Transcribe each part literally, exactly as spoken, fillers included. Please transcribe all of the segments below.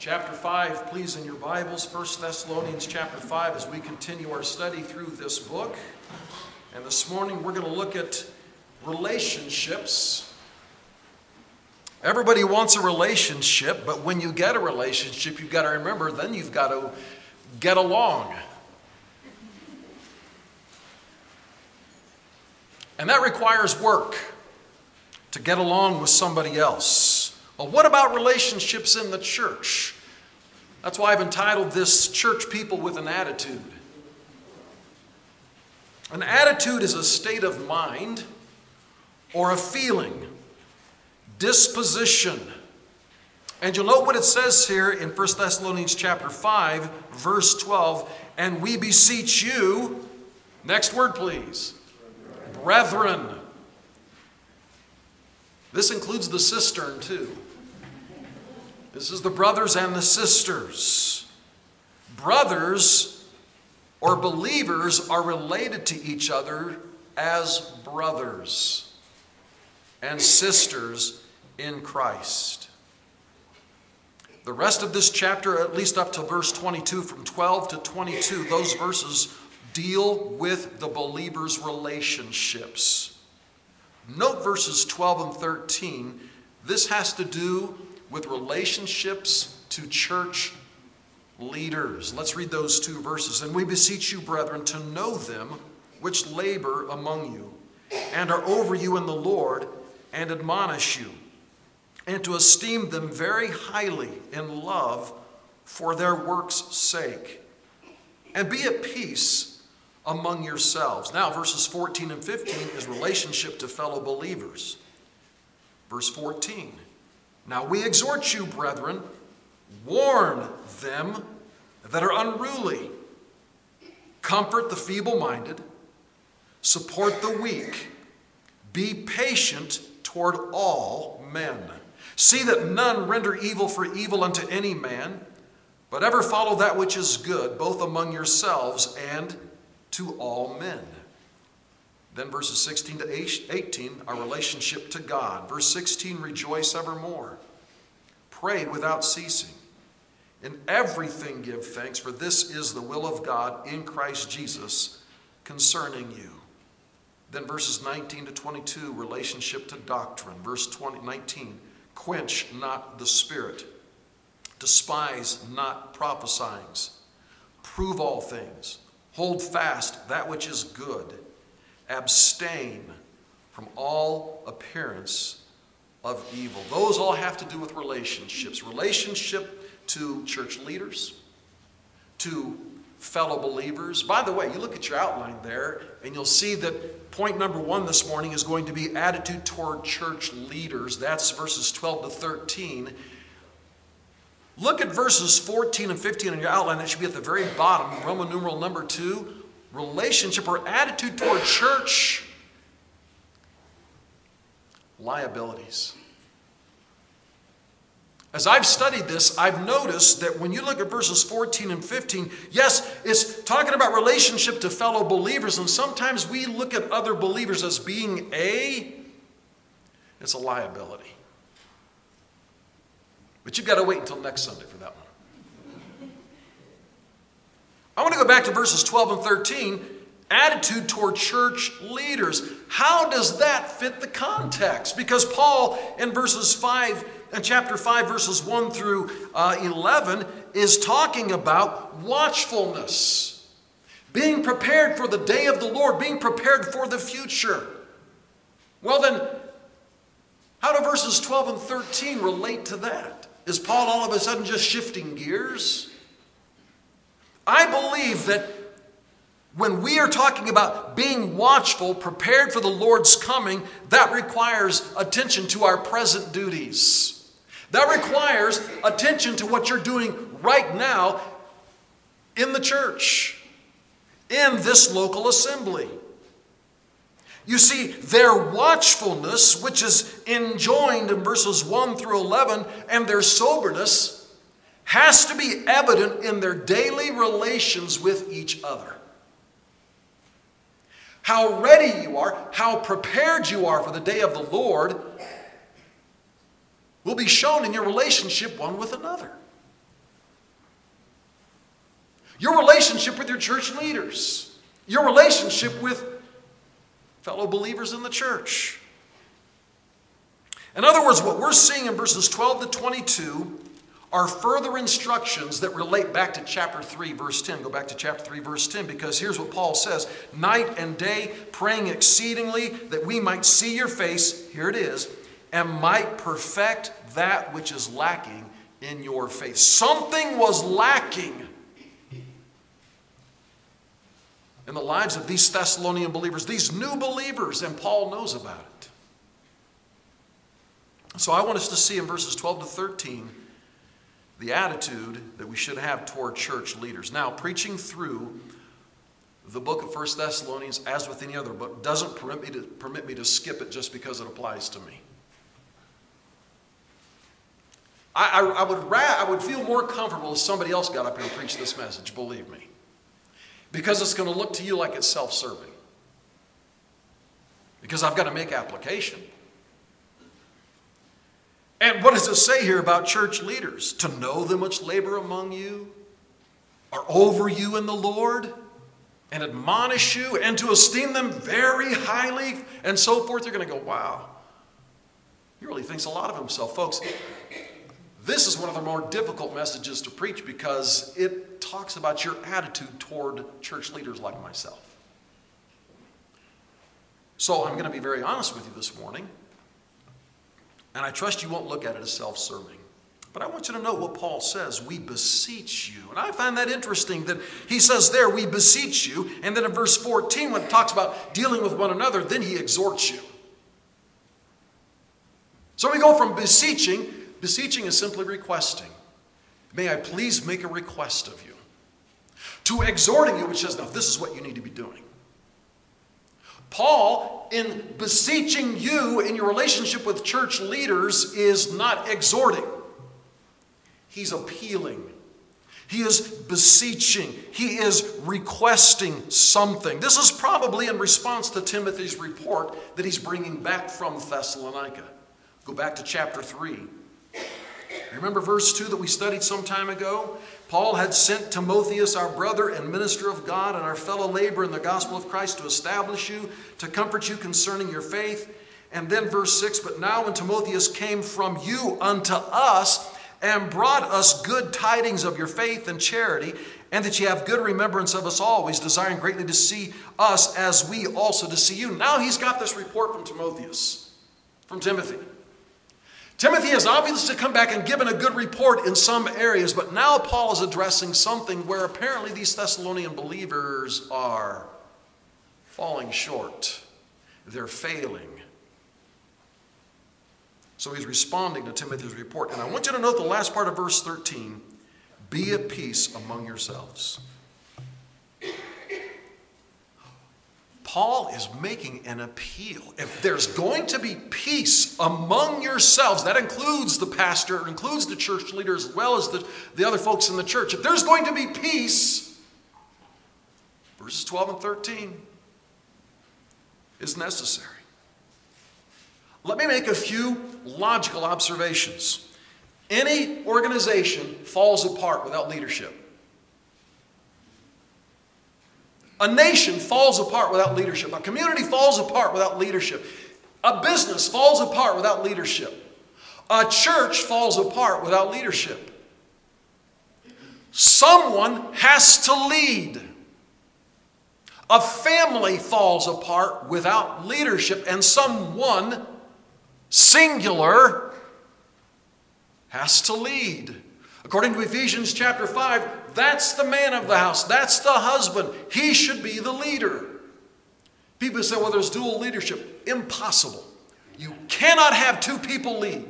Chapter five, please, in your Bibles, First Thessalonians chapter five, as we continue our study through this book. And this morning we're going to look at relationships. Everybody wants a relationship, but when you get a relationship, you've got to remember, then you've got to get along. And that requires work to get along with somebody else. Well, what about relationships in the church? That's why I've entitled this Church People with an Attitude. An attitude is a state of mind or a feeling, disposition. And you'll note what it says here in First Thessalonians chapter five, verse twelve. And we beseech you, next word please, brethren. This includes the cistern too. This is the brothers and the sisters. Brothers or believers are related to each other as brothers and sisters in Christ. The rest of this chapter, at least up to verse twenty-two, from twelve to twenty-two, those verses deal with the believers' relationships. Note verses twelve and thirteen. This has to do with relationships to church leaders. Let's read those two verses. And we beseech you, brethren, to know them which labor among you, and are over you in the Lord, and admonish you, and to esteem them very highly in love for their works' sake. And be at peace among yourselves. Now, verses fourteen and fifteen is relationship to fellow believers. Verse fourteen. Now we exhort you, brethren, warn them that are unruly, comfort the feeble-minded, support the weak, be patient toward all men. See that none render evil for evil unto any man, but ever follow that which is good, both among yourselves and to all men. Then verses sixteen to eighteen, our relationship to God. Verse sixteen, rejoice evermore. Pray without ceasing. In everything give thanks, for this is the will of God in Christ Jesus concerning you. Then verses nineteen to twenty-two, relationship to doctrine. Verse twenty, nineteen, quench not the spirit. Despise not prophesying. Prove all things. Hold fast that which is good. Abstain from all appearance of evil. Those all have to do with relationships. Relationship to church leaders, to fellow believers. By the way, you look at your outline there, and you'll see that point number one this morning is going to be attitude toward church leaders. That's verses twelve to thirteen. Look at verses fourteen and fifteen in your outline. That should be at the very bottom, Roman numeral number two. Relationship or attitude toward church liabilities. As I've studied this, I've noticed that when you look at verses fourteen and fifteen, yes, it's talking about relationship to fellow believers, and sometimes we look at other believers as being a, it's a liability. But you've got to wait until next Sunday for that one. I want to go back to verses twelve and thirteen, attitude toward church leaders. How does that fit the context? Because Paul in verses five, in chapter five, verses one through uh, eleven, is talking about watchfulness, being prepared for the day of the Lord, being prepared for the future. Well then, how do verses twelve and thirteen relate to that? Is Paul all of a sudden just shifting gears? I believe that when we are talking about being watchful, prepared for the Lord's coming, that requires attention to our present duties. That requires attention to what you're doing right now in the church, in this local assembly. You see, their watchfulness, which is enjoined in verses one through eleven, and their soberness has to be evident in their daily relations with each other. How ready you are, how prepared you are for the day of the Lord will be shown in your relationship one with another. Your relationship with your church leaders. Your relationship with fellow believers in the church. In other words, what we're seeing in verses twelve to twenty-two are further instructions that relate back to chapter three, verse ten. Go back to chapter three, verse ten, because here's what Paul says. Night and day, praying exceedingly that we might see your face, here it is, and might perfect that which is lacking in your faith. Something was lacking in the lives of these Thessalonian believers, these new believers, and Paul knows about it. So I want us to see in verses twelve to thirteen the attitude that we should have toward church leaders. Now, preaching through the book of First Thessalonians, as with any other book, doesn't permit me to, permit me to skip it just because it applies to me. I, I, I, would ra- I would feel more comfortable if somebody else got up here and preached this message, believe me. Because it's going to look to you like it's self-serving. Because I've got to make application. And what does it say here about church leaders? To know them which labor among you, are over you in the Lord, and admonish you, and to esteem them very highly, and so forth. You're going to go, wow, he really thinks a lot of himself. Folks, this is one of the more difficult messages to preach because it talks about your attitude toward church leaders like myself. So I'm going to be very honest with you this morning. And I trust you won't look at it as self-serving. But I want you to know what Paul says. We beseech you. And I find that interesting that he says there, we beseech you. And then in verse fourteen, when it talks about dealing with one another, then he exhorts you. So we go from beseeching. Beseeching is simply requesting. May I please make a request of you. To exhorting you, which says, now this is what you need to be doing. Paul, in beseeching you in your relationship with church leaders, is not exhorting. He's appealing. He is beseeching. He is requesting something. This is probably in response to Timothy's report that he's bringing back from Thessalonica. Go back to chapter three. Remember verse two that we studied some time ago? Paul had sent Timotheus, our brother and minister of God, and our fellow laborer in the gospel of Christ, to establish you, to comfort you concerning your faith. And then verse six, but now when Timotheus came from you unto us, and brought us good tidings of your faith and charity, and that ye have good remembrance of us always, desiring greatly to see us as we also to see you. Now he's got this report from Timotheus, from Timothy. Timothy has obviously come back and given a good report in some areas, but now Paul is addressing something where apparently these Thessalonian believers are falling short. They're failing. So he's responding to Timothy's report. And I want you to note the last part of verse thirteen. Be at peace among yourselves. Paul is making an appeal. If there's going to be peace among yourselves, that includes the pastor, it includes the church leaders, as well as the, the other folks in the church. If there's going to be peace, verses twelve and thirteen is necessary. Let me make a few logical observations. Any organization falls apart without leadership. A nation falls apart without leadership. A community falls apart without leadership. A business falls apart without leadership. A church falls apart without leadership. Someone has to lead. A family falls apart without leadership, and someone, singular, has to lead. According to Ephesians chapter five, that's the man of the house. That's the husband. He should be the leader. People say, well, there's dual leadership. Impossible. You cannot have two people lead.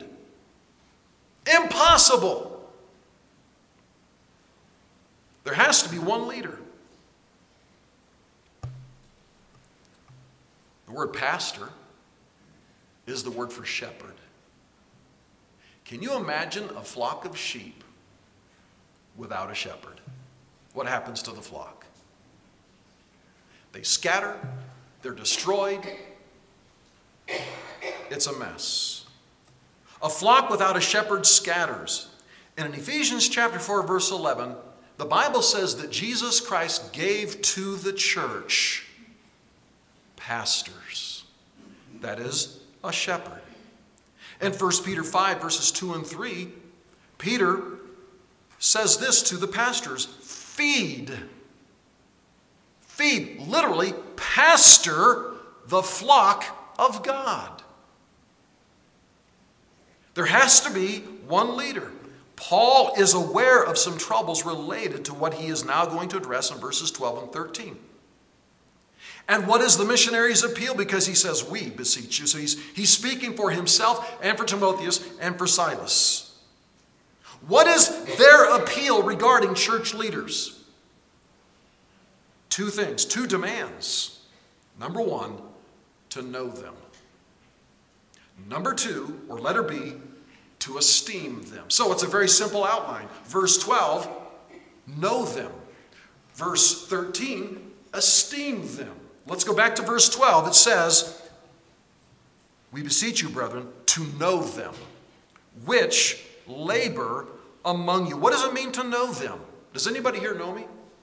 Impossible. There has to be one leader. The word pastor is the word for shepherd. Can you imagine a flock of sheep without a shepherd? What happens to the flock? They scatter, they're destroyed. It's a mess. A flock without a shepherd scatters. And in Ephesians chapter four, verse eleven, The Bible says that Jesus Christ gave to the church pastors. That is, a shepherd. In First Peter five, verses two and three, Peter says this to the pastors: feed. Feed, literally, pastor the flock of God. There has to be one leader. Paul is aware of some troubles related to what he is now going to address in verses twelve and thirteen. And what is the missionary's appeal? Because he says, we beseech you. So he's, he's speaking for himself and for Timotheus and for Silas. What is their appeal regarding church leaders? Two things, two demands. Number one, to know them. Number two, or letter B, to esteem them. So it's a very simple outline. Verse twelve, know them. Verse thirteen, esteem them. Let's go back to verse twelve. It says, we beseech you, brethren, to know them, which labor among you. What does it mean to know them? Does anybody here know me?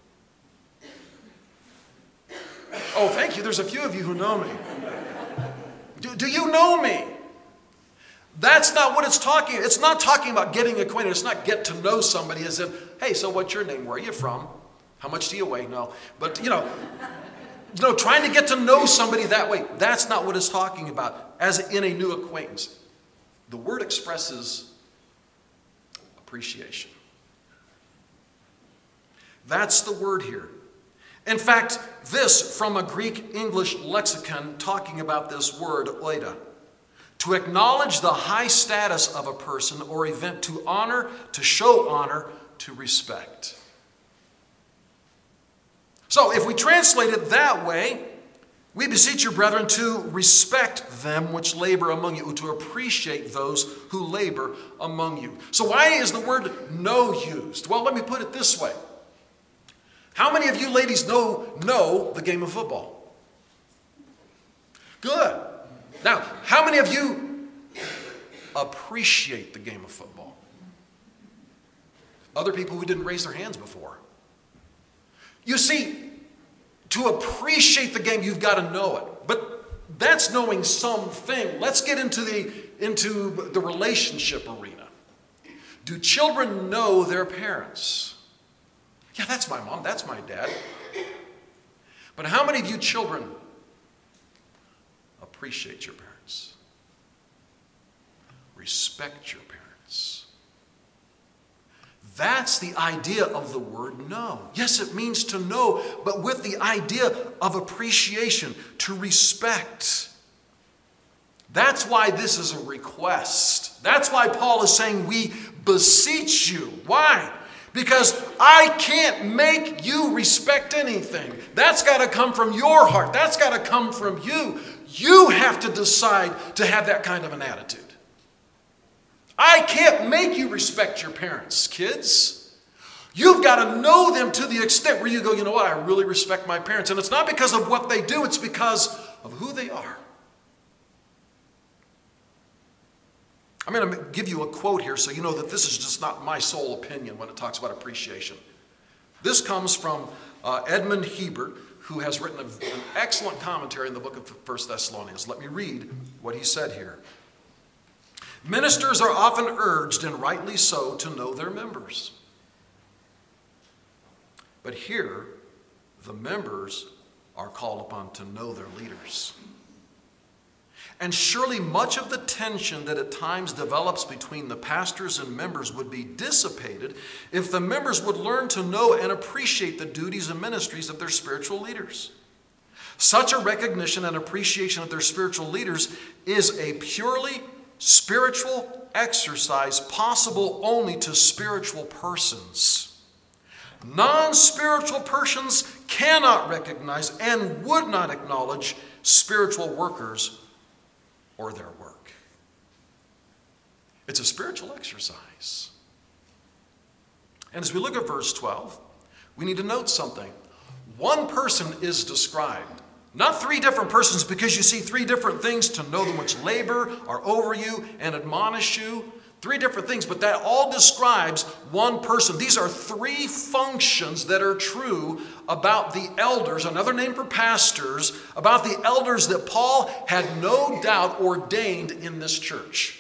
Oh, thank you. There's a few of you who know me. Do, do you know me? That's not what it's talking. It's not talking about getting acquainted. It's not get to know somebody as in, hey, so what's your name? Where are you from? How much do you weigh? No. But, you know, you know, trying to get to know somebody that way, that's not what it's talking about, as in a new acquaintance. The word expresses appreciation. That's the word here. In fact, this from a Greek-English lexicon talking about this word, oida. To acknowledge the high status of a person or event, to honor, to show honor, to respect. So if we translate it that way, we beseech you, brethren, to respect them which labor among you, to appreciate those who labor among you. So why is the word know used? Well, let me put it this way. How many of you ladies know, know the game of football? Good. Now, how many of you appreciate the game of football? Other people who didn't raise their hands before. You see, to appreciate the game, you've got to know it. But that's knowing something. Let's get into the, into the relationship arena. Do children know their parents? Yeah, that's my mom, that's my dad. But how many of you children appreciate your parents? Respect your parents? That's the idea of the word know. Yes, it means to know, but with the idea of appreciation, to respect. That's why this is a request. That's why Paul is saying we beseech you. Why? Because I can't make you respect anything. That's got to come from your heart. That's got to come from you. You have to decide to have that kind of an attitude. I can't make you respect your parents, kids. You've got to know them to the extent where you go, you know what, I really respect my parents. And it's not because of what they do, it's because of who they are. I'm going to give you a quote here so you know that this is just not my sole opinion when it talks about appreciation. This comes from uh, Edmund Hebert, who has written a, an excellent commentary in the book of First Thessalonians. Let me read what he said here. Ministers are often urged, and rightly so, to know their members. But here, the members are called upon to know their leaders. And surely much of the tension that at times develops between the pastors and members would be dissipated if the members would learn to know and appreciate the duties and ministries of their spiritual leaders. Such a recognition and appreciation of their spiritual leaders is a purely spiritual exercise possible only to spiritual persons. Non-spiritual persons cannot recognize and would not acknowledge spiritual workers or their work. It's a spiritual exercise. And as we look at verse twelve, we need to note something. One person is described, not three different persons, because you see three different things: to know them which labor, are over you, and admonish you. Three different things, but that all describes one person. These are three functions that are true about the elders, another name for pastors, about the elders that Paul had no doubt ordained in this church.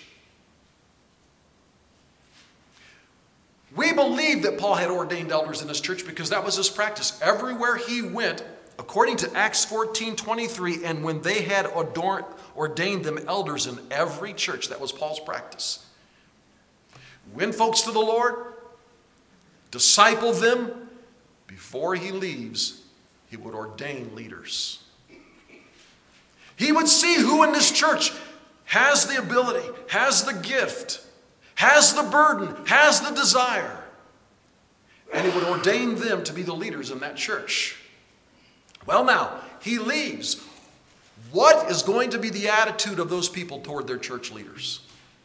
We believe that Paul had ordained elders in this church because that was his practice. Everywhere he went, according to Acts fourteen twenty-three, and when they had adorned, ordained them elders in every church, that was Paul's practice. Win folks to the Lord, disciple them. Before he leaves, he would ordain leaders. He would see who in this church has the ability, has the gift, has the burden, has the desire. And he would ordain them to be the leaders in that church. Well, now, he leaves. What is going to be the attitude of those people toward their church leaders?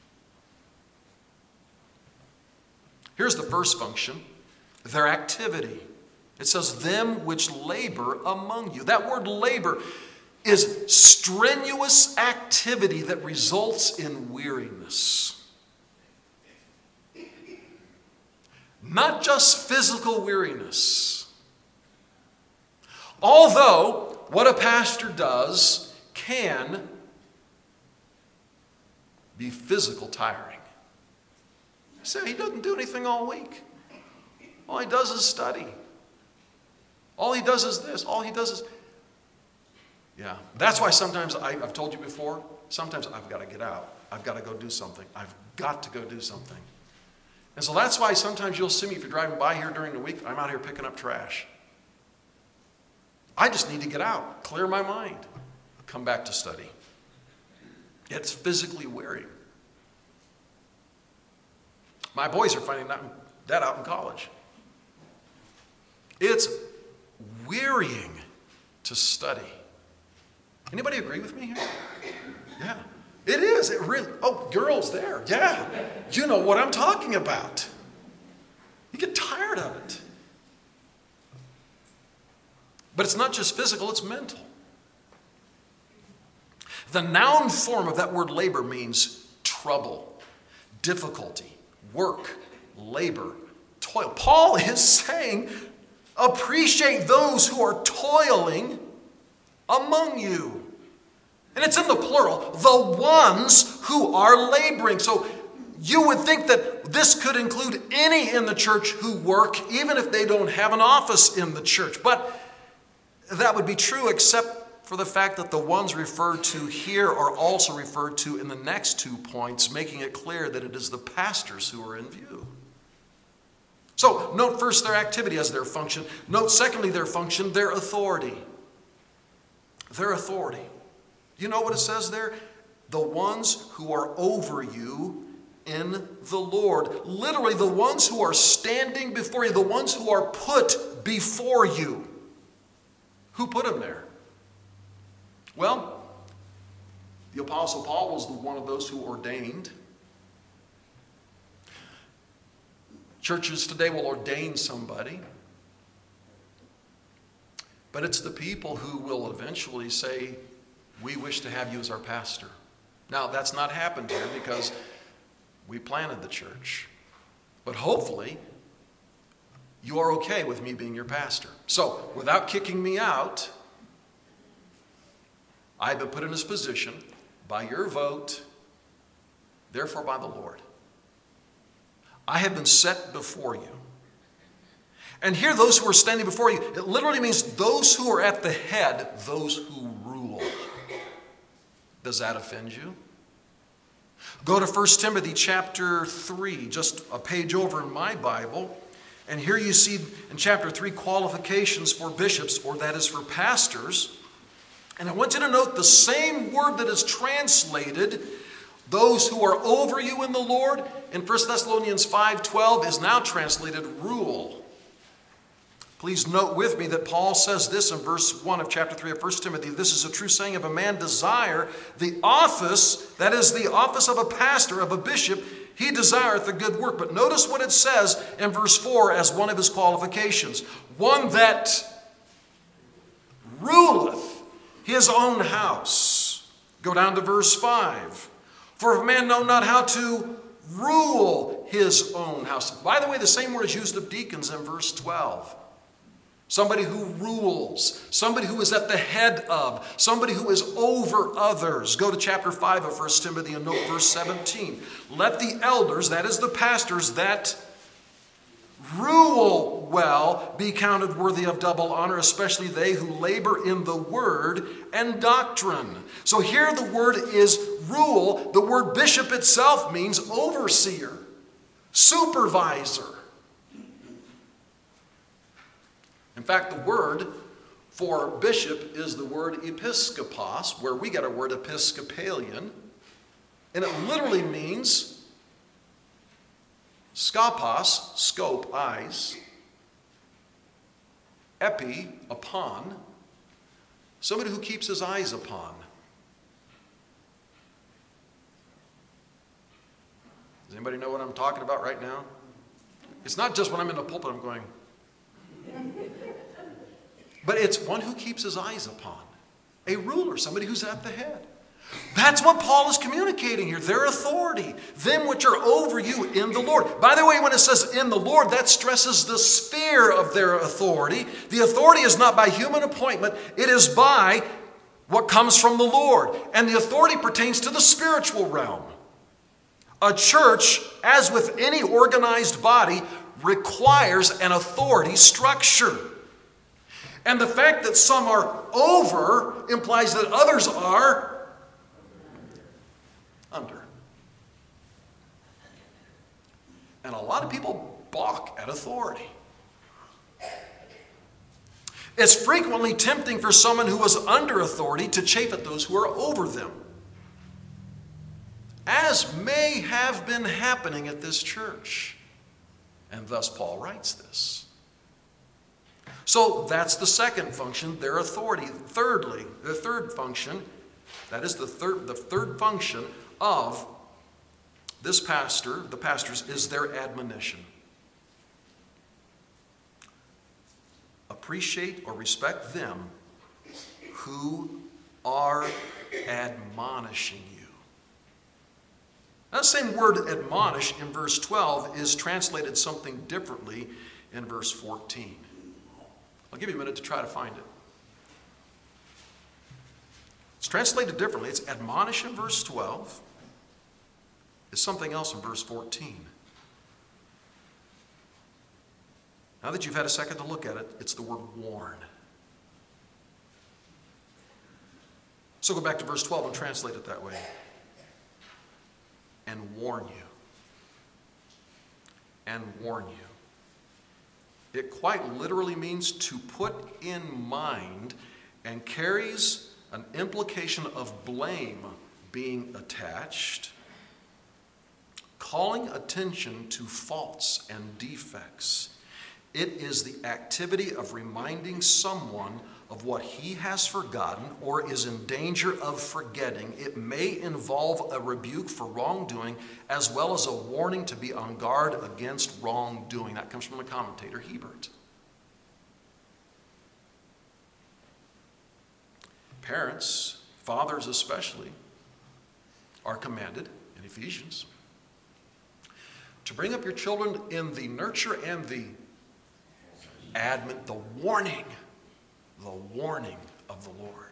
Here's the first function, their activity. It says, them which labor among you. That word labor is strenuous activity that results in weariness. Not just physical weariness. Although what a pastor does can be physical tiring. So he doesn't do anything all week. All he does is study. All he does is this. All he does is... Yeah, that's why sometimes, I, I've told you before, sometimes I've got to get out. I've got to go do something. I've got to go do something. And so that's why sometimes you'll see me, if you're driving by here during the week, I'm out here picking up trash. I just need to get out, clear my mind, come back to study. It's physically wearing. My boys are finding that out in college. It's wearying to study. Anybody agree with me here? Yeah. It is. It really. Oh, girls there. Yeah. You know what I'm talking about. You get tired of it. But it's not just physical, it's mental. The noun form of that word labor means trouble, difficulty, work, labor, toil. Paul is saying, appreciate those who are toiling among you. And it's in the plural, the ones who are laboring. So you would think that this could include any in the church who work, even if they don't have an office in the church. But that would be true except for the fact that the ones referred to here are also referred to in the next two points, making it clear that it is the pastors who are in view. So note first their activity as their function. Note secondly their function, their authority. Their authority. You know what it says there? The ones who are over you in the Lord. Literally the ones who are standing before you, the ones who are put before you. Who put them there? Well, the Apostle Paul was the one of those who ordained. Churches today will ordain somebody. But it's the people who will eventually say, we wish to have you as our pastor. Now, that's not happened here because we planted the church. But hopefully, you are okay with me being your pastor. So, without kicking me out, I have been put in this position by your vote, therefore by the Lord. I have been set before you. And here, those who are standing before you, it literally means those who are at the head, those who rule. Does that offend you? Go to First Timothy chapter three, just a page over in my Bible. And here you see in chapter three qualifications for bishops, or that is for pastors. And I want you to note the same word that is translated, those who are over you in the Lord, in First Thessalonians five twelve is now translated rule. Please note with me that Paul says this in verse one of chapter three of First Timothy. This is a true saying, if a man desire the office, that is the office of a pastor, of a bishop, he desireth a good work. But notice what it says in verse four as one of his qualifications. One that ruleth his own house. Go down to verse five. For if a man know not how to rule his own house. By the way, the same word is used of deacons in verse twelve. Somebody who rules, somebody who is at the head of, somebody who is over others. Go to chapter five of First Timothy and note verse seventeen. Let the elders, that is the pastors, that rule well be counted worthy of double honor, especially they who labor in the word and doctrine. So here the word is rule. The word bishop itself means overseer, supervisor. In fact, the word for bishop is the word episkopos, where we get our word Episcopalian. And it literally means skopos, scope, eyes, epi, upon, somebody who keeps his eyes upon. Does anybody know what I'm talking about right now? It's not just when I'm in the pulpit I'm going, but it's one who keeps his eyes upon. A ruler, somebody who's at the head. That's what Paul is communicating here. Their authority. Them which are over you in the Lord. By the way, when it says in the Lord, that stresses the sphere of their authority. The authority is not by human appointment. It is by what comes from the Lord. And the authority pertains to the spiritual realm. A church, as with any organized body, requires an authority structure. And the fact that some are over implies that others are under. And a lot of people balk at authority. It's frequently tempting for someone who is under authority to chafe at those who are over them, as may have been happening at this church. And thus Paul writes this. So that's the second function, their authority. Thirdly, the third function, that is the third, the third function of this pastor, the pastors, is their admonition. Appreciate or respect them who are admonishing you. That same word admonish in verse twelve is translated something differently in verse fourteen. I'll give you a minute to try to find it. It's translated differently. It's admonish in verse twelve. It's something else in verse fourteen. Now that you've had a second to look at it, it's the word warn. So go back to verse twelve and translate it that way. And warn you. And warn you. It quite literally means to put in mind and carries an implication of blame being attached, calling attention to faults and defects. It is the activity of reminding someone of what he has forgotten or is in danger of forgetting. It may involve a rebuke for wrongdoing as well as a warning to be on guard against wrongdoing. That comes from the commentator Hebert. Parents, fathers especially, are commanded in Ephesians to bring up your children in the nurture and the admon, the warning, the warning of the Lord.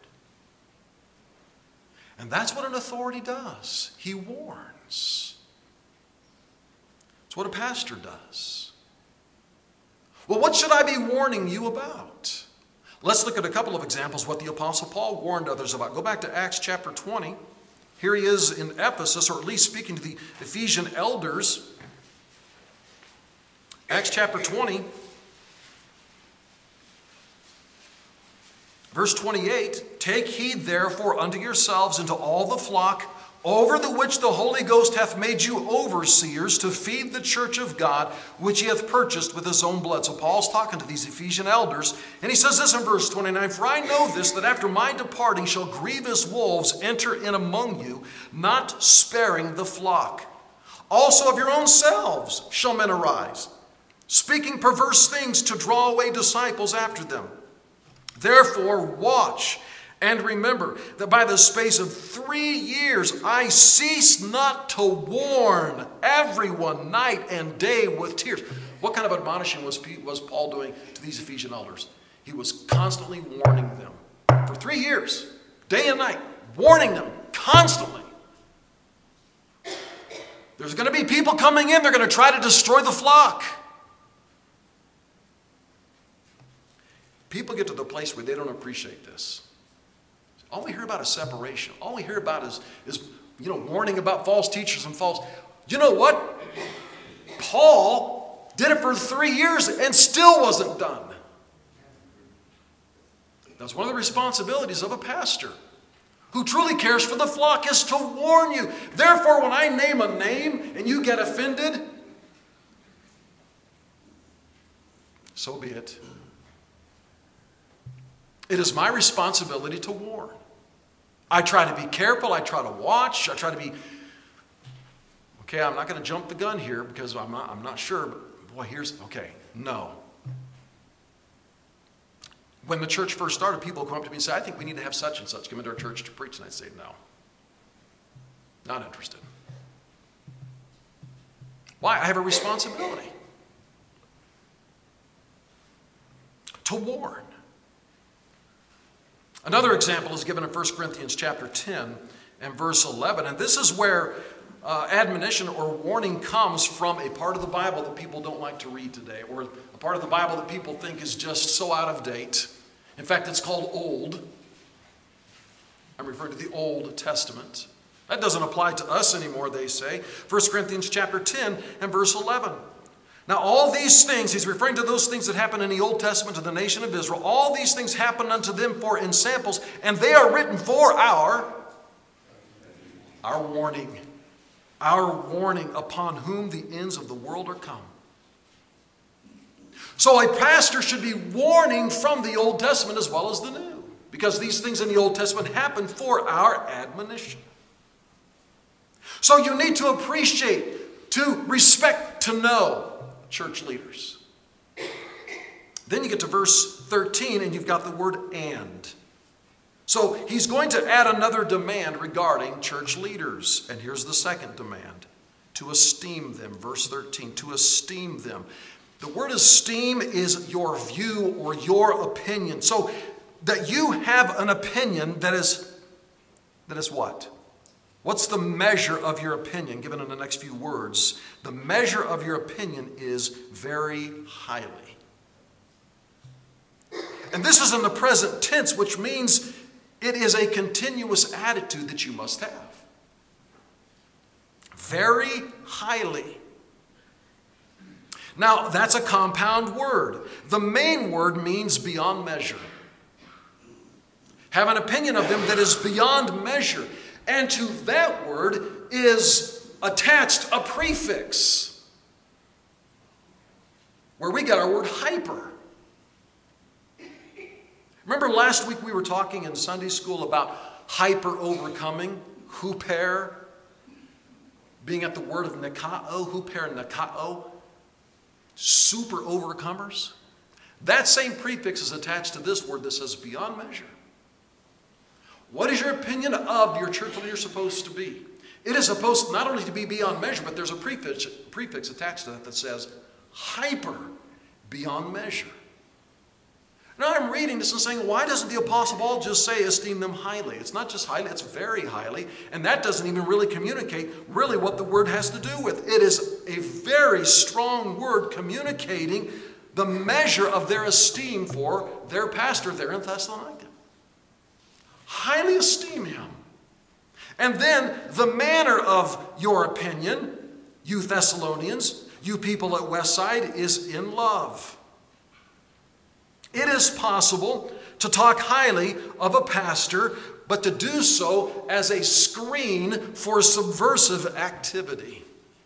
And that's what an authority does. He warns. It's what a pastor does. Well, what should I be warning you about? Let's look at a couple of examples what the Apostle Paul warned others about. Go back to Acts chapter twenty. Here he is in Ephesus, or at least speaking to the Ephesian elders. Acts chapter twenty. Verse twenty-eight, take heed therefore unto yourselves and to all the flock, over the which the Holy Ghost hath made you overseers, to feed the church of God, which he hath purchased with his own blood. So Paul's talking to these Ephesian elders, and he says this in verse twenty-nine, for I know this, that after my departing shall grievous wolves enter in among you, not sparing the flock. Also of your own selves shall men arise, speaking perverse things to draw away disciples after them. Therefore, watch And remember that by the space of three years I cease not to warn everyone night and day with tears. What kind of admonishing was, was Paul doing to these Ephesian elders? He was constantly warning them for three years, day and night, warning them constantly. There's going to be people coming in, they're going to try to destroy the flock. People get to the place where they don't appreciate this. All we hear about is separation. All we hear about is, is you know, warning about false teachers and false. You know what? Paul did it for three years and still wasn't done. That's one of the responsibilities of a pastor who truly cares for the flock, is to warn you. Therefore, when I name a name and you get offended, so be it. It is my responsibility to warn. I try to be careful. I try to watch. I try to be, okay, I'm not going to jump the gun here because I'm not, I'm not sure. But boy, here's, okay, no. When the church first started, people would come up to me and say, I think we need to have such and such come into our church to preach. And I'd say, no, not interested. Why? I have a responsibility to warn. Another example is given in First Corinthians chapter ten and verse eleven. And this is where uh, admonition or warning comes from a part of the Bible that people don't like to read today, or a part of the Bible that people think is just so out of date. In fact, it's called Old. I'm referring to the Old Testament. That doesn't apply to us anymore, they say. First Corinthians chapter ten and verse eleven. Now all these things, he's referring to those things that happened in the Old Testament to the nation of Israel. All these things happened unto them for ensamples, and they are written for our, our warning. Our warning, upon whom the ends of the world are come. So a pastor should be warning from the Old Testament as well as the New, because these things in the Old Testament happened for our admonition. So you need to appreciate, to respect, to know church leaders. Then you get to verse thirteen and you've got the word and. So he's going to add another demand regarding church leaders. And here's the second demand: to esteem them. Verse thirteen, to esteem them. The word esteem is your view or your opinion. So that you have an opinion that is, that is what? What's the measure of your opinion, given in the next few words? The measure of your opinion is very highly. And this is in the present tense, which means it is a continuous attitude that you must have. Very highly. Now, that's a compound word. The main word means beyond measure. Have an opinion of them that is beyond measure. And to that word is attached a prefix, where we get our word hyper. Remember last week we were talking in Sunday school about hyper overcoming, huper, being at the word of nikao, huper nikao, super overcomers. That same prefix is attached to this word that says beyond measure. What is your opinion of your church leader supposed to be? It is supposed not only to be beyond measure, but there's a prefix, prefix attached to that that says hyper, beyond measure. Now I'm reading this and saying, why doesn't the Apostle Paul just say esteem them highly? It's not just highly, it's very highly. And that doesn't even really communicate really what the word has to do with. It is a very strong word communicating the measure of their esteem for their pastor there in Thessalonica. Highly esteem him. And then the manner of your opinion, you Thessalonians, you people at Westside, is in love. It is possible to talk highly of a pastor, but to do so as a screen for subversive activity.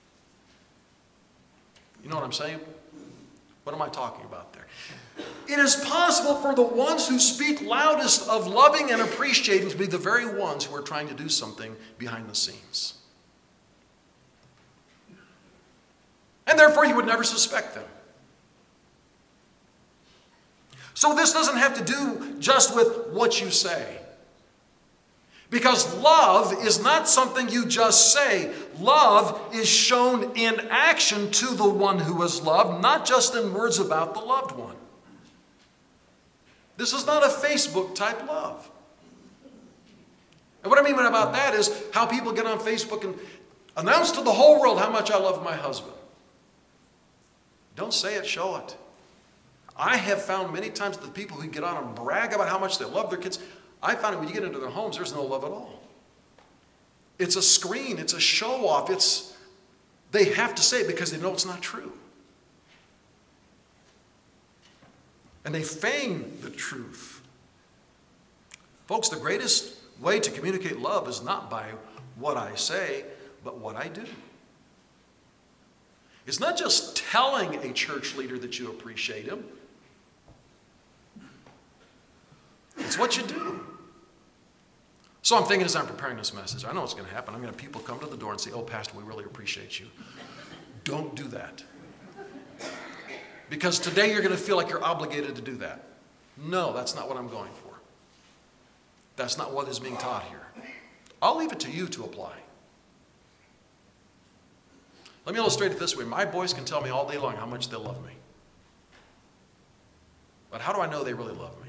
You know what I'm saying? What am I talking about there? It is possible for the ones who speak loudest of loving and appreciating to be the very ones who are trying to do something behind the scenes. And therefore you would never suspect them. So this doesn't have to do just with what you say. Because love is not something you just say. Love is shown in action to the one who is loved, not just in words about the loved one. This is not a Facebook type love. And what I mean about that is how people get on Facebook and announce to the whole world how much I love my husband. Don't say it, show it. I have found many times that the people who get on and brag about how much they love their kids, I found that when you get into their homes, there's no love at all. It's a screen. It's a show-off. It's, they have to say it because they know it's not true. And they feign the truth. Folks, the greatest way to communicate love is not by what I say, but what I do. It's not just telling a church leader that you appreciate him. It's what you do. So I'm thinking as I'm preparing this message, I know what's going to happen. I'm going to have people come to the door and say, oh, Pastor, we really appreciate you. Don't do that. Because today you're going to feel like you're obligated to do that. No, that's not what I'm going for. That's not what is being taught here. I'll leave it to you to apply. Let me illustrate it this way. My boys can tell me all day long how much they love me. But how do I know they really love me?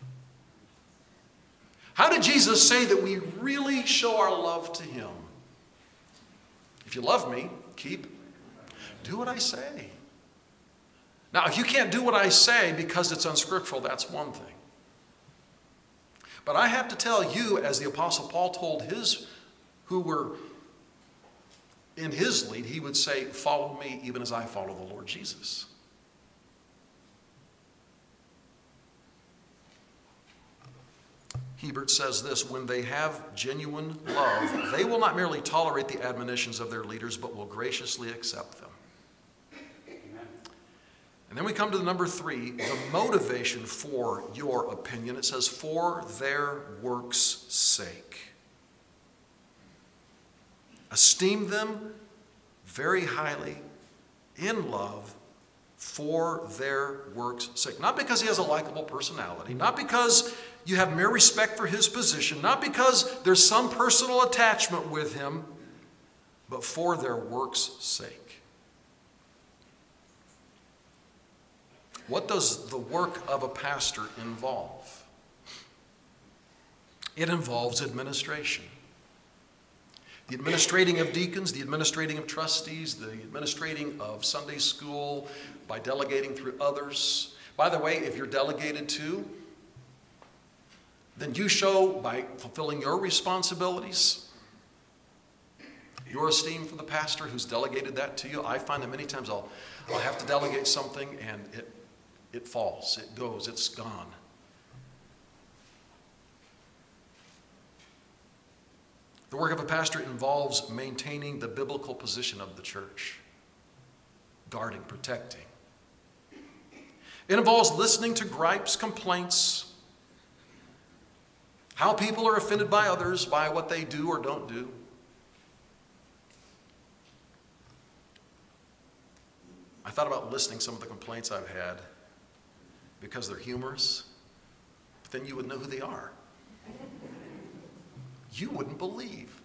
How did Jesus say that we really show our love to him? If you love me, keep, do what I say. Now, if you can't do what I say because it's unscriptural, that's one thing. But I have to tell you, as the Apostle Paul told his, who were in his lead, he would say, follow me even as I follow the Lord Jesus. Hebert says this, when they have genuine love, they will not merely tolerate the admonitions of their leaders, but will graciously accept them. Amen. And then we come to the number three, the motivation for your opinion. It says, for their work's sake. Esteem them very highly in love for their work's sake. Not because he has a likable personality, not because you have mere respect for his position, not because there's some personal attachment with him, but for their work's sake. What does the work of a pastor involve? It involves administration. The administrating of deacons, the administrating of trustees, the administrating of Sunday school, by delegating through others. By the way, if you're delegated to, then you show by fulfilling your responsibilities, your esteem for the pastor who's delegated that to you. I find that many times I'll, I'll have to delegate something and it, it falls, it goes, it's gone. The work of a pastor involves maintaining the biblical position of the church, guarding, protecting. It involves listening to gripes, complaints, how people are offended by others, by what they do or don't do. I thought about listing some of the complaints I've had because they're humorous, but then you would know who they are. You wouldn't believe.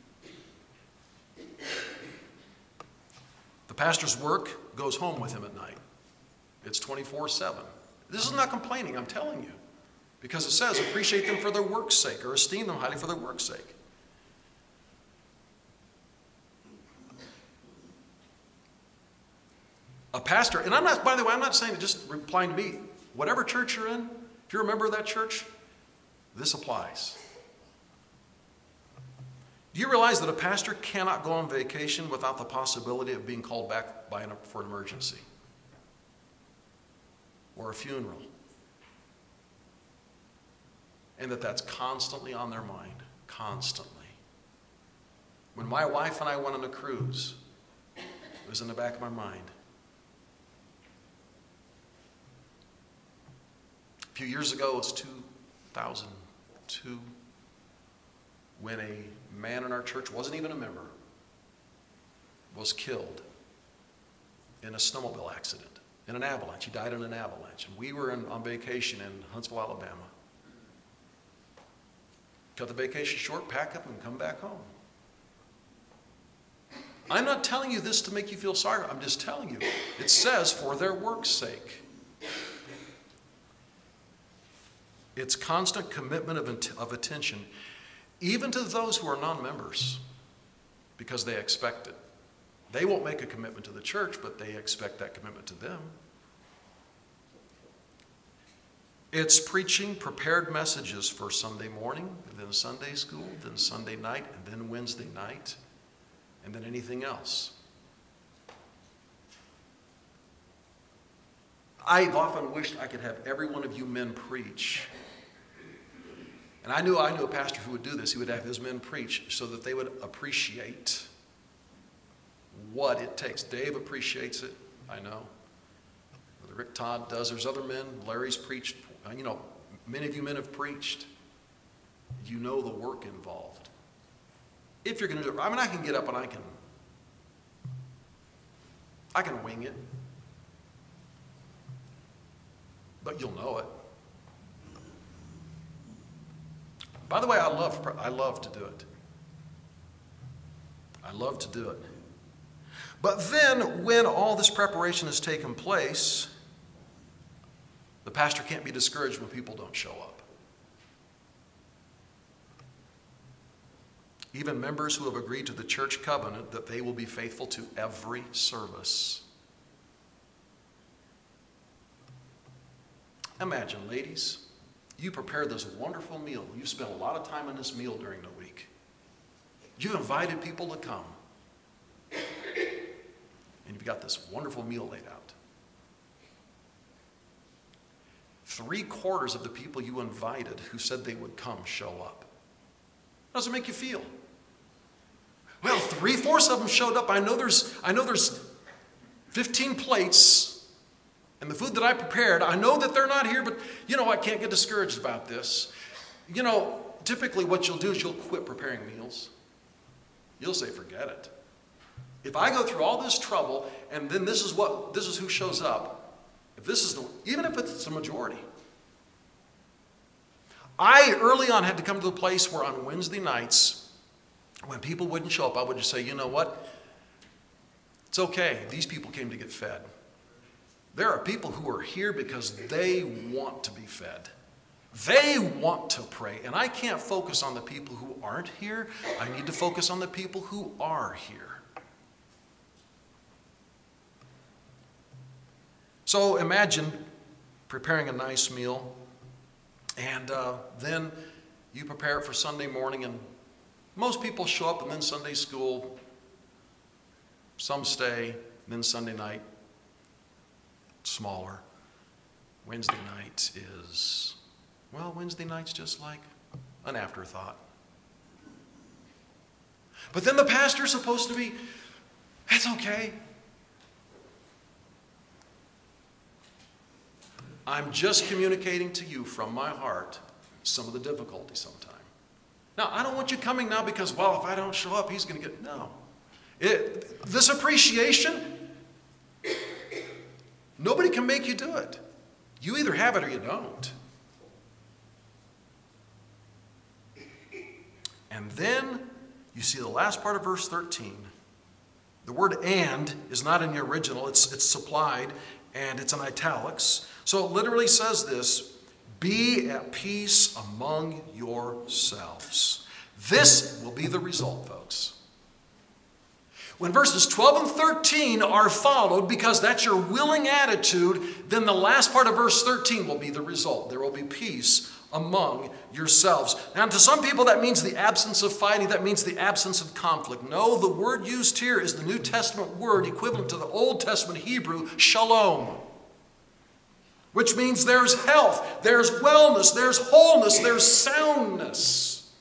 The pastor's work goes home with him at night. It's twenty-four seven. This is not complaining, I'm telling you. Because it says, appreciate them for their work's sake, or esteem them highly for their work's sake. A pastor, and I'm not, by the way, I'm not saying it just replying to me. Whatever church you're in, if you're a member of that church, this applies. Do you realize that a pastor cannot go on vacation without the possibility of being called back by an, for an emergency? Or a funeral? And that that's constantly on their mind, constantly. When my wife and I went on a cruise, it was in the back of my mind. A few years ago, it was two thousand two, when a man in our church, wasn't even a member, was killed in a snowmobile accident, in an avalanche. He died in an avalanche. And we were in, on vacation in Huntsville, Alabama. Cut the vacation short, pack up, and come back home. I'm not telling you this to make you feel sorry. I'm just telling you. It says, for their work's sake. It's constant commitment of, of attention, even to those who are non-members, because they expect it. They won't make a commitment to the church, but they expect that commitment to them. It's preaching prepared messages for Sunday morning, then Sunday school, then Sunday night, and then Wednesday night, and then anything else. I've often wished I could have every one of you men preach. And I knew I knew a pastor who would do this. He would have his men preach so that they would appreciate what it takes. Dave appreciates it, I know. Rick Todd does. There's other men. Larry's preached. You know, many of you men have preached. You know the work involved. If you're going to do it, I mean, I can get up and I can, I can wing it. But you'll know it. By the way, I love, I love to do it. I love to do it. But then, when all this preparation has taken place, the pastor can't be discouraged when people don't show up. Even members who have agreed to the church covenant that they will be faithful to every service. Imagine, ladies, you prepared this wonderful meal. You've spent a lot of time on this meal during the week. You invited people to come. And you've got this wonderful meal laid out. Three quarters of the people you invited who said they would come show up. How does it make you feel? Well, three-fourths of them showed up. I know there's, I know there's fifteen plates and the food that I prepared. I know that they're not here, but you know, I can't get discouraged about this. You know, typically what you'll do is you'll quit preparing meals. You'll say, forget it. If I go through all this trouble and then this is what this is who shows up, if this is the even if it's the majority. I early on had to come to the place where on Wednesday nights, when people wouldn't show up, I would just say, you know what? It's okay. These people came to get fed. There are people who are here because they want to be fed. They want to pray. And I can't focus on the people who aren't here. I need to focus on the people who are here. So imagine preparing a nice meal, and uh, then you prepare it for Sunday morning, and most people show up, and then Sunday school, some stay, then Sunday night, smaller. Wednesday night is, well, Wednesday night's just like an afterthought. But then the pastor's supposed to be, that's okay. I'm just communicating to you from my heart some of the difficulty sometimes. Now, I don't want you coming now because, well, if I don't show up, he's going to get, no. It, this appreciation, nobody can make you do it. You either have it or you don't. And then you see the last part of verse thirteen. The word and is not in the original. It's, it's supplied, and it's in italics. So it literally says this, be at peace among yourselves. This will be the result, folks. When verses twelve and thirteen are followed, because that's your willing attitude, then the last part of verse thirteen will be the result. There will be peace among yourselves. Now, to some people, that means the absence of fighting. That means the absence of conflict. No, the word used here is the New Testament word equivalent to the Old Testament Hebrew, shalom. Which means there's health, there's wellness, there's wholeness, there's soundness.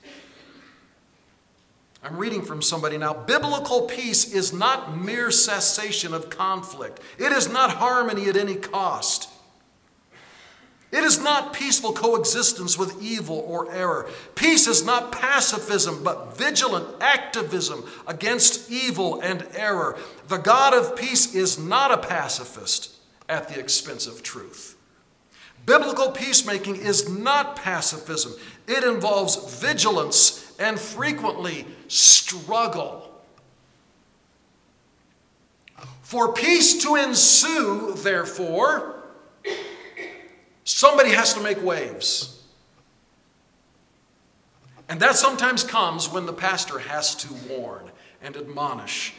I'm reading from somebody now. Biblical peace is not mere cessation of conflict. It is not harmony at any cost. It is not peaceful coexistence with evil or error. Peace is not pacifism, but vigilant activism against evil and error. The God of peace is not a pacifist at the expense of truth. Biblical peacemaking is not pacifism. It involves vigilance and frequently struggle. For peace to ensue, therefore, somebody has to make waves. And that sometimes comes when the pastor has to warn and admonish.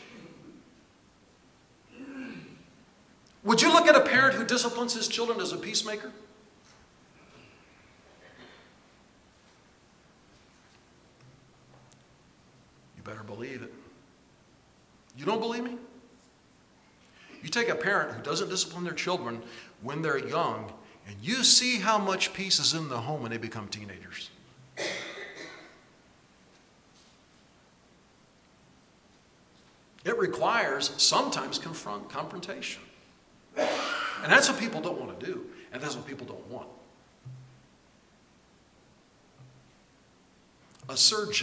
Would you look at a parent who disciplines his children as a peacemaker? You better believe it. You don't believe me? You take a parent who doesn't discipline their children when they're young, and you see how much peace is in the home when they become teenagers. It requires sometimes confront, confrontation. And that's what people don't want to do, and that's what people don't want. A surgeon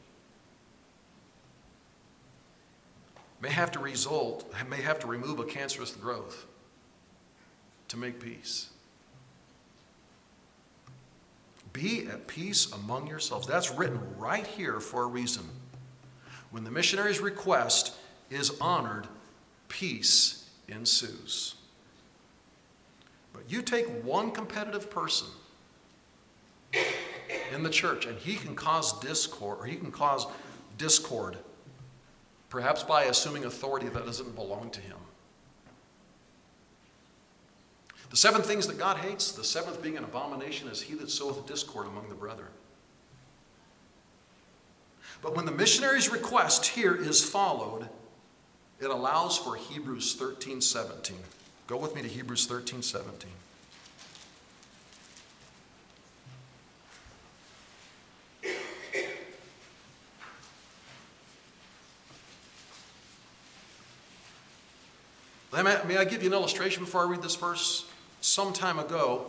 may have to result, may have to remove a cancerous growth to make peace. Be at peace among yourselves. That's written right here for a reason. When the missionary's request is honored, peace ensues. But you take one competitive person in the church and he can cause discord, or he can cause discord, perhaps by assuming authority that doesn't belong to him. The seven things that God hates, the seventh being an abomination, is he that soweth discord among the brethren. But when the missionary's request here is followed, it allows for Hebrews thirteen seventeen. Go with me to Hebrews thirteen seventeen. May I give you an illustration before I read this verse? Some time ago,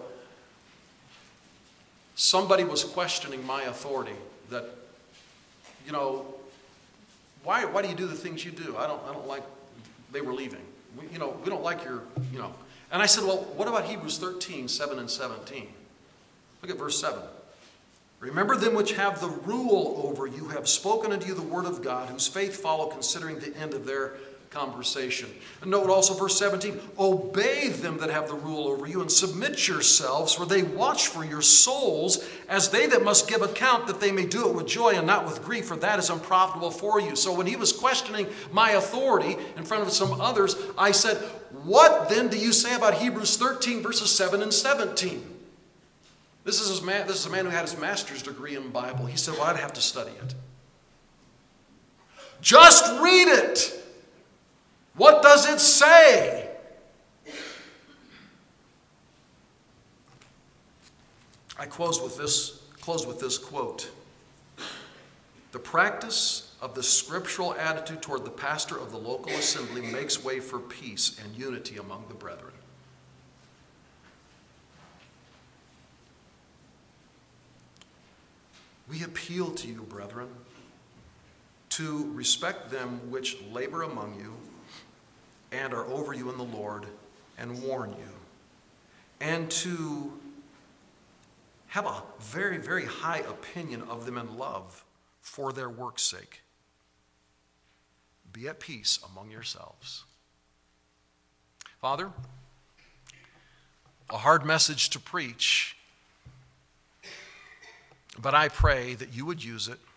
somebody was questioning my authority. That, you know, why, why do you do the things you do? I don't, I don't like, they were leaving. We, you know, we don't like your, you know. And I said, well, what about Hebrews thirteen, seven and seventeen? Look at verse seven. Remember them which have the rule over you have spoken unto you the word of God, whose faith follow, considering the end of their conversation. And note also verse seventeen, obey them that have the rule over you, and submit yourselves, for they watch for your souls, as they that must give account, that they may do it with joy and not with grief, for that is unprofitable for you. So when he was questioning my authority in front of some others, I said, what then do you say about Hebrews thirteen, verses seven and seventeen? This is, his man, this is a man who had his master's degree in Bible. He said, well, I'd have to study it. Just read it. What does it say? I close with this, close with this quote. The practice of the scriptural attitude toward the pastor of the local assembly makes way for peace and unity among the brethren. We appeal to you, brethren, to respect them which labor among you and are over you in the Lord, and warn you, and to have a very, very high opinion of them in love for their work's sake. Be at peace among yourselves. Father, a hard message to preach, but I pray that you would use it